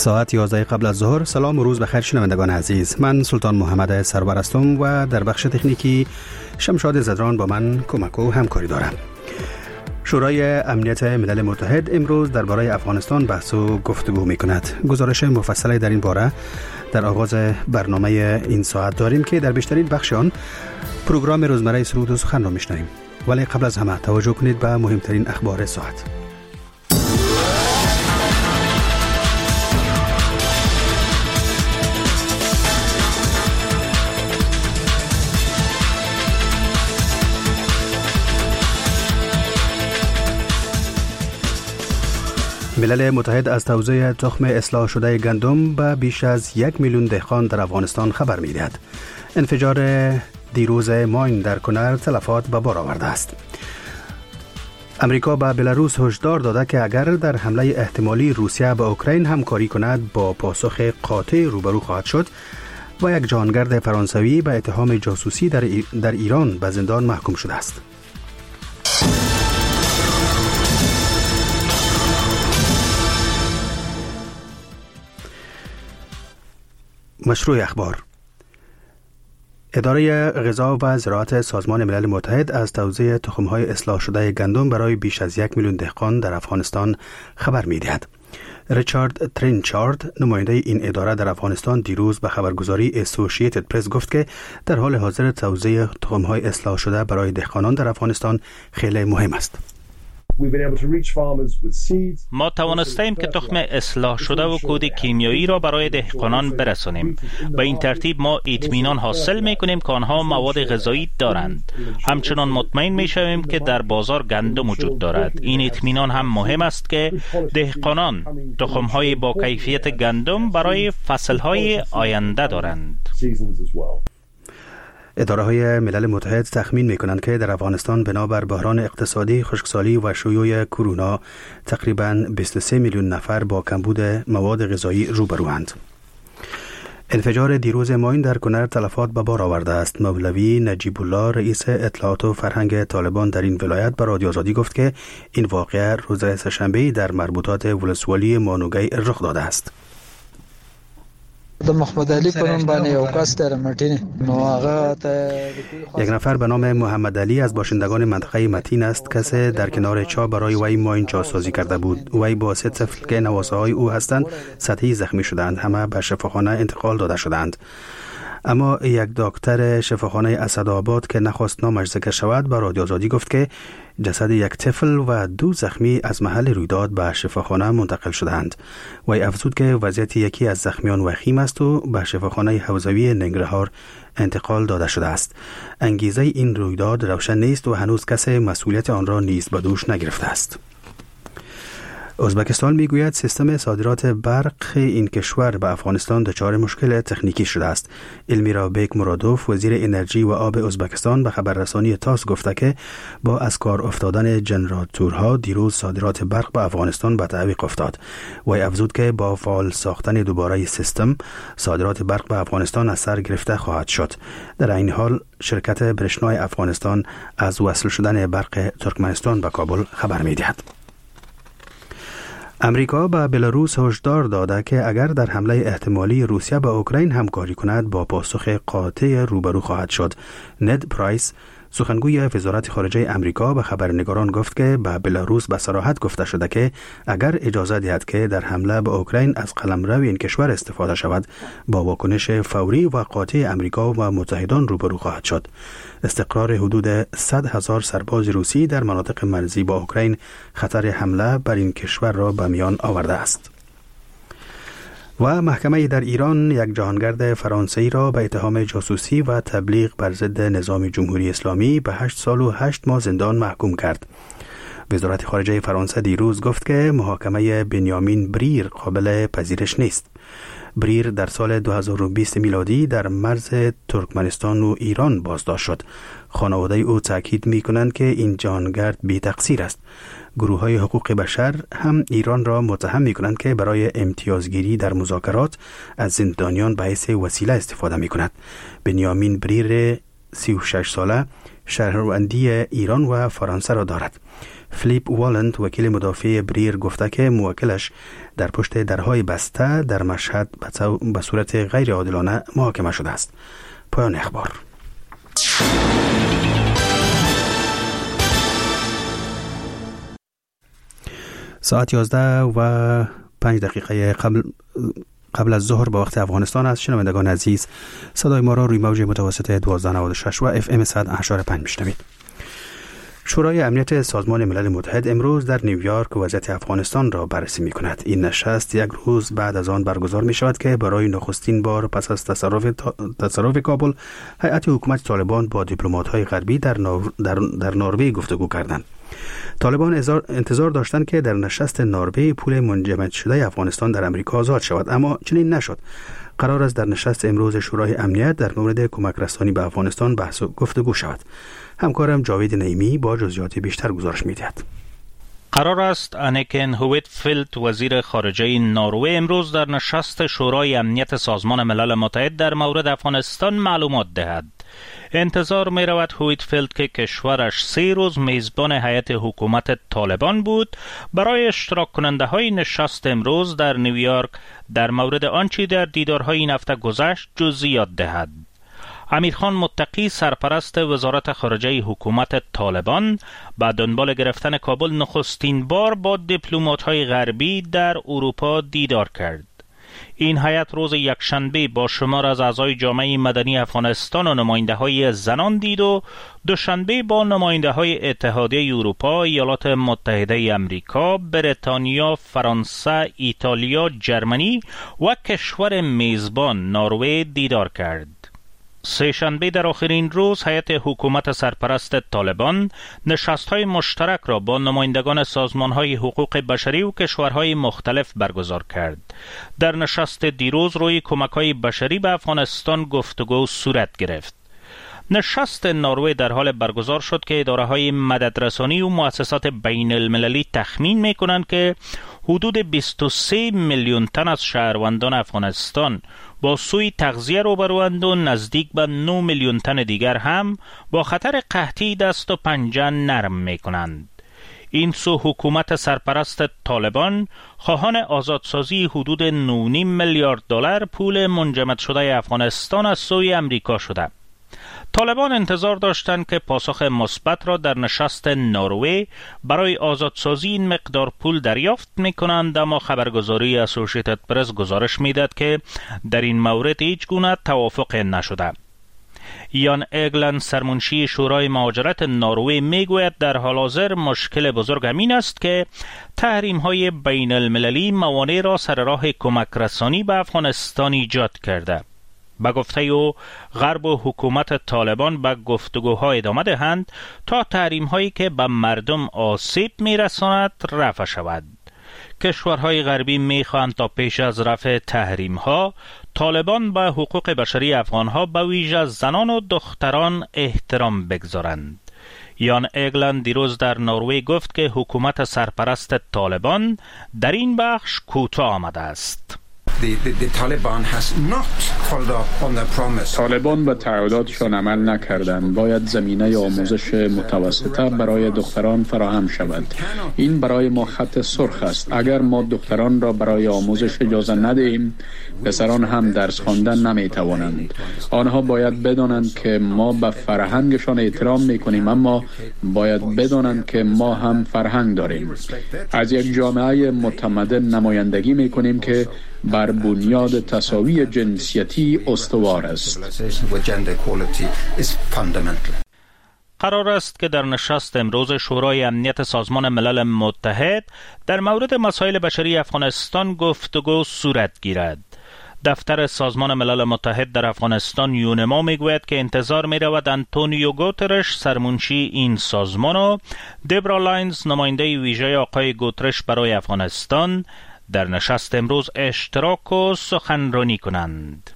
ساعت 11 قبل از ظهر. سلام و روز بخیر شنوندگان عزیز. من سلطان محمد سرور هستم و در بخش تکنیکی شمشاد زدران با من کمک و همکاری دارم. شورای امنیت ملل متحد امروز درباره افغانستان بحث و گفتگو می‌کند. گزارش مفصلی در این باره در آغاز برنامه این ساعت داریم که در بیشترین بخش آن پروگرام روزمره سرود و سخن را می‌شنویم. ولی قبل از همه توجه کنید به مهمترین اخبار ساعت. ملل متحد از توزیع تخم اصلاح شده گندم به بیش از 1 میلیون دهقان در افغانستان خبر می‌دهد. انفجار دیروز ماین در کنر تلفات به بار آورده است. امریکا به بلاروس هشدار داده که اگر در حمله احتمالی روسیه به اوکراین همکاری کند با پاسخ قاطع روبرو خواهد شد و یک جهانگرد فرانسوی به اتهام جاسوسی در ایران به زندان محکوم شده است. مشروع اخبار. اداره غذا و زراعت سازمان ملل متحد از توزیع تخم‌های اصلاح شده گندم برای بیش از 1 میلیون دهقان در افغانستان خبر می‌دهد. ریچارد ترینچارد، نماینده این اداره در افغانستان، دیروز به خبرگزاری اسوسییتد پرس گفت که در حال حاضر توزیع تخم‌های اصلاح شده برای دهقانان در افغانستان خیلی مهم است. ما توانستیم که تخم اصلاح شده و کود کیمیایی را برای دهقانان برسانیم. به این ترتیب ما اطمینان حاصل می‌کنیم که آنها مواد غذایی دارند. همچنان مطمئن می‌شویم که در بازار گندم وجود دارد. این اطمینان هم مهم است که دهقانان تخم‌های با کیفیت گندم برای فصل‌های آینده دارند. اداره‌های ملل متحد تخمین می‌کنند که در افغانستان بنابر بحران اقتصادی، خشکسالی و شیوع کرونا تقریباً 23 میلیون نفر با کمبود مواد غذایی روبروند. انفجار دیروز ماین در کنر تلفات به بار آورده است. مولوی نجیب الله، رئیس اطلاعات و فرهنگ طالبان در این ولایت، به رادیو آزادی گفت که این واقعه روز سه‌شنبه در مربوطات ولسوالی مانوگی رخ داده است. د محمد علی په نوم باندې یو کس در مټین نو هغه یک نفر به نام محمد علی از باشندگان منطقه متین است. کسی در کنار چاه برای وی ماین جاسازی کرده بود. وی با 3 طفل که نواسه های او هستند سطحی زخمی شدند. همه به شفاخانه انتقال داده شدند. اما یک دکتر شفاخانه اسدآباد که نخواست نامش ذکر شود به رادیو آزادی گفت که جسد یک طفل و 2 زخمی از محل رویداد به شفاخانه منتقل شدند. وی افزود که وضعیت یکی از زخمیان وخیم است و به شفاخانه حوزوی ننگرهار انتقال داده شده است. انگیزه این رویداد روشن نیست و هنوز کسی مسئولیت آن را نیز به دوش نگرفته است. ازبکستان میگوید سیستم صادرات برق این کشور به افغانستان دچار مشکل تکنیکی شده است. المیرا بیک مرادوف، وزیر انرژی و آب ازبکستان، به خبررسانی تاس گفته که با از کار افتادن ژنراتورها دیروز صادرات برق به افغانستان به تعویق افتاد. وی افزود که با فعال ساختن دوباره سیستم صادرات برق به افغانستان از سر گرفته خواهد شد. در این حال شرکت برشنای افغانستان از وصل شدن برق ترکمنستان به کابل خبر می‌دهد. امریکا به بلاروس هشدار داده که اگر در حمله احتمالی روسیه به اوکراین همکاری کند با پاسخ قاطع روبرو خواهد شد. ند پرایس، سخنگوی وزارت خارجه امریکا، به خبرنگاران گفت که به بلاروس به صراحت گفته شده که اگر اجازه دهد که در حمله به اوکراین از قلمرو این کشور استفاده شود با واکنش فوری و قاطع امریکا و متحدان روبرو خواهد شد. استقرار حدود 100,000 سرباز روسی در مناطق مرزی با اوکراین خطر حمله بر این کشور را به میان آورده است. و محکمه در ایران یک جهانگرد فرانسوی را به اتهام جاسوسی و تبلیغ بر ضد نظام جمهوری اسلامی به 8 سال و 8 ماه زندان محکوم کرد. وزارت خارجه فرانسه دیروز گفت که محاکمه بنیامین بریر قابل پذیرش نیست. بریر در سال 2020 میلادی در مرز ترکمنستان و ایران بازداشت شد. خانواده او تاکید می‌کنند که این جهانگرد بی تقصیر است. گروه‌های حقوق بشر هم ایران را متهم می‌کنند که برای امتیازگیری در مذاکرات از زندانیان به حیث وسیله استفاده می‌کند. بنیامین بریر 36 ساله شهروندی ایران و فرانسه را دارد. فلیپ والنت وکیل مدافع بریر گفته که موکلش در پشت درهای بسته در مشهد به صورت غیر عادلانه محاکمه شده است. پایان اخبار. ساعت 11:05 قبل از ظهر به وقت افغانستان است. شنوندگان عزیز، صدای ما را روی موج متوسط 1296 و FM 100.5 میشنوید. شورای امنیت سازمان ملل متحد امروز در نیویورک وضعیت افغانستان را بررسی می کند. این نشست یک روز بعد از آن برگزار می شود که برای نخستین بار پس از تصرف کابل هیئت حکومت طالبان با دیپلمات‌های غربی در نروژ گفتگو کردند. طالبان انتظار داشتند که در نشست نروژ پول منجمد شده افغانستان در امریکا آزاد شود، اما چنین نشد. قرار است در نشست امروز شورای امنیت در مورد کمک رسانی به افغانستان بحث و گفتگو شود. همکارم جاوید نعیمی با جزئیات بیشتر گزارش می‌دهد. قرار است انیکن هویتفیلد وزیر خارجه نروژ امروز در نشست شورای امنیت سازمان ملل متحد در مورد افغانستان معلومات دهد. انتظار می رود هویتفیلد که کشورش 3 روز میزبان هیئت حکومت طالبان بود برای اشتراک کننده های نشست امروز در نیویورک در مورد آنچه در دیدارهای این هفته گذشت جزئیات دهد. امیرخان متقی سرپرست وزارت خارجه حکومت طالبان با دنبال گرفتن کابل نخستین بار با دیپلمات‌های غربی در اروپا دیدار کرد. این هیئت روز یکشنبه با شمار از اعضای جامعه مدنی افغانستان و نماینده‌های زنان دید و دوشنبه با نماینده‌های اتحادیه اروپا، ایالات متحده امریکا، بریتانیا، فرانسه، ایتالیا، جرمنی و کشور میزبان نروژ دیدار کرد. سه‌شنبه در آخرین روز هیئت حکومت سرپرست طالبان نشست‌های مشترک را با نمایندگان سازمان‌های حقوق بشری و کشورهای مختلف برگزار کرد. در نشست دیروز روی کمک‌های بشری به افغانستان گفتگو صورت گرفت. نشست نروژ در حال برگزار شد که اداره‌های مددرسانی و مؤسسات بین المللی تخمین می‌کنند که حدود 23 میلیون تن از شهروندان افغانستان با سوی تغذیه روبروند و نزدیک به 9 میلیون تن دیگر هم با خطر قحطی دست و پنجه نرم می‌کنند. این سو حکومت سرپرست طالبان خواهان آزادسازی حدود 9.5 میلیارد دلار پول منجمد شده افغانستان از سوی امریکا شده. طالبان انتظار داشتند که پاسخ مثبت را در نشست نروژ برای آزادسازی این مقدار پول دریافت می‌کنند، اما خبرگزاری اسوسییتد پرس گزارش می‌دهد که در این مورد هیچ گونه توافق نشده. یان اگلند سرمنشی شورای مهاجرت نروژ میگوید در حال حاضر مشکل بزرگ همین است که تحریم‌های بین المللی موانع را سر راه کمک رسانی به افغانستان ایجاد کرده. با گفته او غرب و حکومت طالبان به گفتگوها ادامه دهند تا تحریم‌هایی که به مردم آسیب می‌رساند رفع شود. کشورهای غربی می‌خواهند تا پیش از رفع تحریم‌ها طالبان به حقوق بشری افغان‌ها به ویژه زنان و دختران احترام بگذارند. یان اگلند دیروز در نروژ گفت که حکومت سرپرست طالبان در این بخش کوتاه آمده است. طالبان به تعهداتشان عمل نکردند. باید زمینه آموزش متوسطه برای دختران فراهم شود. این برای ما خط سرخ است. اگر ما دختران را برای آموزش اجازه ندهیم، پسران هم درس خواندن نمیتوانند. آنها باید بدانند که ما به فرهنگشان احترام میکنیم، اما باید بدانند که ما هم فرهنگ داریم. از یک جامعه متمدن نمایندگی میکنیم که بر بنیاد تساوی جنسیتی استوار است. قرار است که در نشست امروز شورای امنیت سازمان ملل متحد در مورد مسائل بشری افغانستان گفتگو صورت گیرد. دفتر سازمان ملل متحد در افغانستان یونما میگوید که انتظار میرود انتونیو گوترش سرمنشی این سازمان و دبرا لاینز نماینده ویژه آقای گوترش برای افغانستان در نشست امروز اشتراک و سخنرانی کنند.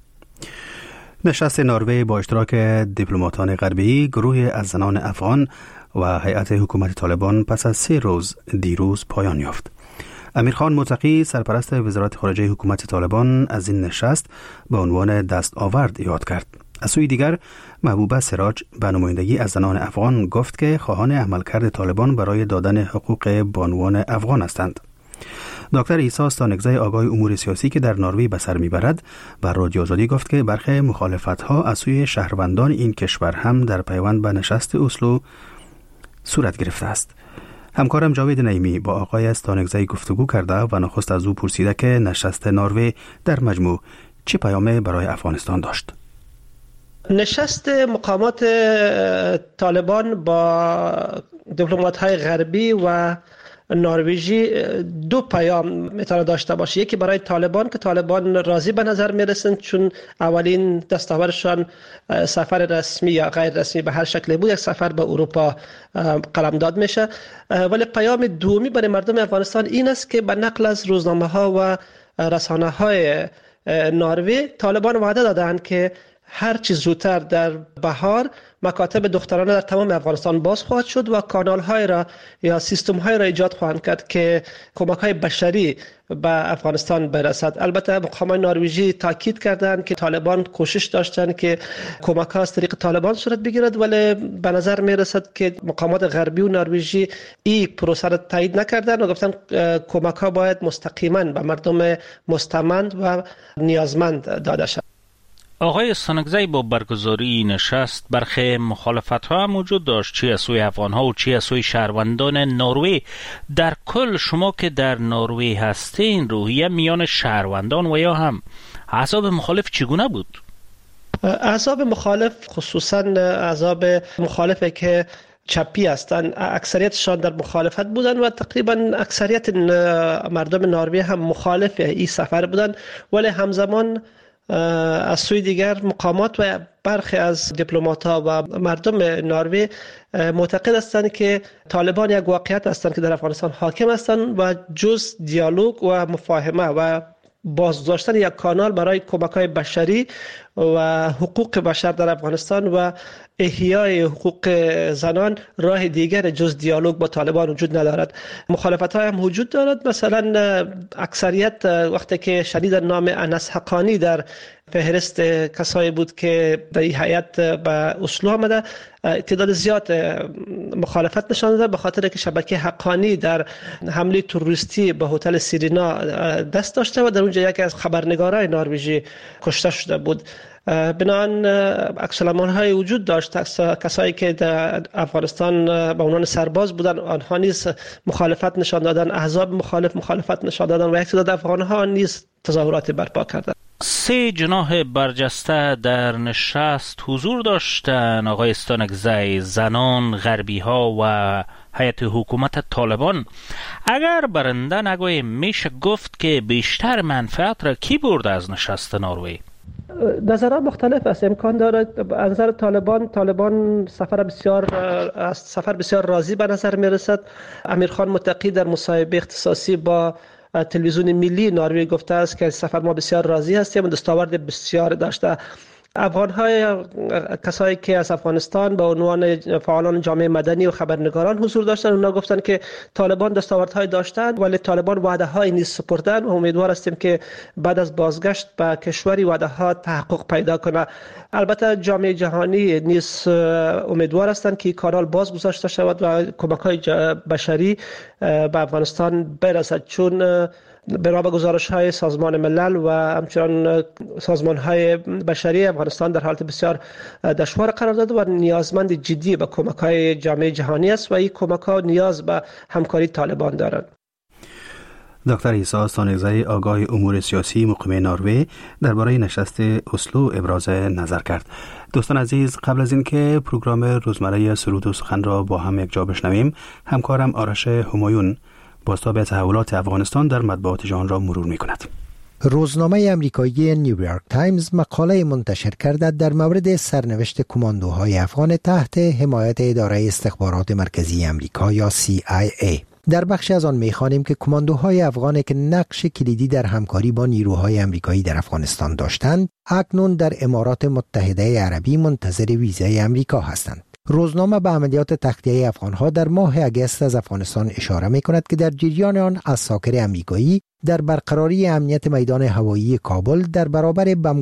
نشست نروژ با اشتراک دیپلماتان غربی، گروه از زنان افغان و هیئت حکومت طالبان پس از 3 روز دیروز پایان یافت. امیرخان متقی سرپرست وزارت خارجه حکومت طالبان از این نشست به عنوان دستاورد یاد کرد. از سوی دیگر محبوبه سراج به نمایندگی از زنان افغان گفت که خواهان عملکرد طالبان برای دادن حقوق بانوان افغان هستند. دکتر عیسی استانگزی آگاه امور سیاسی که در نروژ به سر میبرد بر رادیو آزادی گفت که برخی مخالفت‌ها از سوی شهروندان این کشور هم در پیوند به نشست اسلو صورت گرفته است. همکارم جاوید نعیمی با آقای استانگزی گفتگو کرده و نخست از او پرسیده که نشست نروژ در مجموع چه پیامی برای افغانستان داشت. نشست مقامات طالبان با دیپلمات‌های غربی و نروژی دو پیام میتونه داشته باشه. یکی برای طالبان که طالبان راضی به نظر میرسند چون اولین دستاوردشان سفر رسمی یا غیر رسمی به هر شکلی بود، یک سفر به اروپا قلمداد میشه. ولی پیام دومی برای مردم افغانستان این است که به نقل از روزنامه ها و رسانه های نروژ طالبان وعده دادند که هر چیز زودتر در بهار مکاتب دخترانه در تمام افغانستان باز خواهد شد و کانال های را یا سیستم های را ایجاد خواهند کرد که کمک های بشری به افغانستان برسد. البته مقامات نروژی تاکید کردند که طالبان کوشش داشتند که کمک ها از طریق طالبان صورت بگیرد، ولی به نظر می رسد که مقامات غربی و نروژی این پروسه را تایید نکردند و گفتند کمک ها باید مستقیما به مردم مستمند و نیازمند داده شود. آقای استانگزی با برگزاری نشست برخی مخالفت‌ها هم وجود داشت، چی از سوی افغان‌ها و چی از سوی شهروندان نروژ. در کل شما که در نروژ هستین روحیه میان شهروندان و یا هم احزاب مخالف چگونه بود؟ احزاب مخالف خصوصا احزاب مخالفه که چپی هستند اکثریتشان در مخالفت بودند و تقریبا اکثریت مردم نروژ هم مخالف این سفر بودند، ولی همزمان از سوی دیگر مقامات و برخی از دیپلمات‌ها و مردم نروژ معتقد هستند که طالبان یک واقعیت هستند که در افغانستان حاکم هستند و جز دیالوگ و مفاهمه و بازداشتن یک کانال برای کمک‌های بشری و حقوق بشر در افغانستان و احیای حقوق زنان راه دیگر جز دیالوگ با طالبان وجود ندارد. مخالفت‌های هم وجود دارد. مثلا اکثریت وقتی که شنید نام انس حقانی در فهرست کسایی بود که در این هیئت به اسلو آمده، تعداد زیاد مخالفت نشان داد به خاطر که شبکه حقانی در حمله تروریستی به هتل سیرینا دست داشته و در اونجا یکی از خبرنگارای نروژی کشته شده بود. بنابراین عکس‌العمل‌های وجود داشت. کسایی که در افغانستان به عنوان سرباز بودن آنها نیز مخالفت نشان دادن، احزاب مخالفت نشان دادن و یک تعداد افغان‌ها نیز تظاهرات برپا کردند. 3 جناح برجسته در نشست حضور داشتند آقای استانگزی، زنان، غربی‌ها و هیئت حکومت طالبان. اگر برنده نگوییم میشه گفت که بیشتر منفعت را کی برده از نشست نروژ؟ نظرها مختلف است. امکان دارد از نظر طالبان سفر بسیار راضی به نظر می رسد. امیرخان متقی در مصاحبه اختصاصی با تلویزیون ملی نروژ گفته است که سفر ما بسیار راضی هستیم و دستاورد بسیار داشته. افغان‌های کسایی که از افغانستان به عنوان فعالان جامعه مدنی و خبرنگاران حضور داشتند، اونا گفتند که طالبان دستاوردهای داشتند ولی طالبان وعده‌های نیز سپردند و امیدوار هستیم که بعد از بازگشت به کشوری وعده‌ها تحقق پیدا کنه. البته جامعه جهانی نیز امیدوار هستند که کانال باز گذاشته شود و کمک‌های بشری به افغانستان برسد، چون بنا به گزارش‌های سازمان ملل و همچنان سازمان‌های بشری افغانستان در حالت بسیار دشوار قرار داده و نیازمند جدی به کمک‌های جامعه جهانی است و این کمک‌ها نیاز به همکاری طالبان دارند. دکتر عیسی استانگزی آگاه امور سیاسی مقیم نروژ درباره نشست اسلو ابراز نظر کرد. دوستان عزیز، قبل از اینکه پروگرام روزمره سرود و سخن را با هم یک جا بشنویم، همکارم آرش همایون بازتاب تحولات افغانستان در مطبوعات جهان را مرور می‌کند. روزنامه امریکایی نیویورک تایمز مقاله منتشر کرده در مورد سرنوشت کماندوهای افغان تحت حمایت اداره استخبارات مرکزی امریکا یا CIA. در بخش از آن می‌خوانیم که کماندوهای افغان که نقش کلیدی در همکاری با نیروهای امریکایی در افغانستان داشتند، اکنون در امارات متحده عربی منتظر ویزای امریکا هستند. روزنامه به عملیات تخلیه افغانها در ماه اگست از افغانستان اشاره می‌کند که در جریان آن عساکر امریکایی در برقراری امنیت میدان هوایی کابل در برابر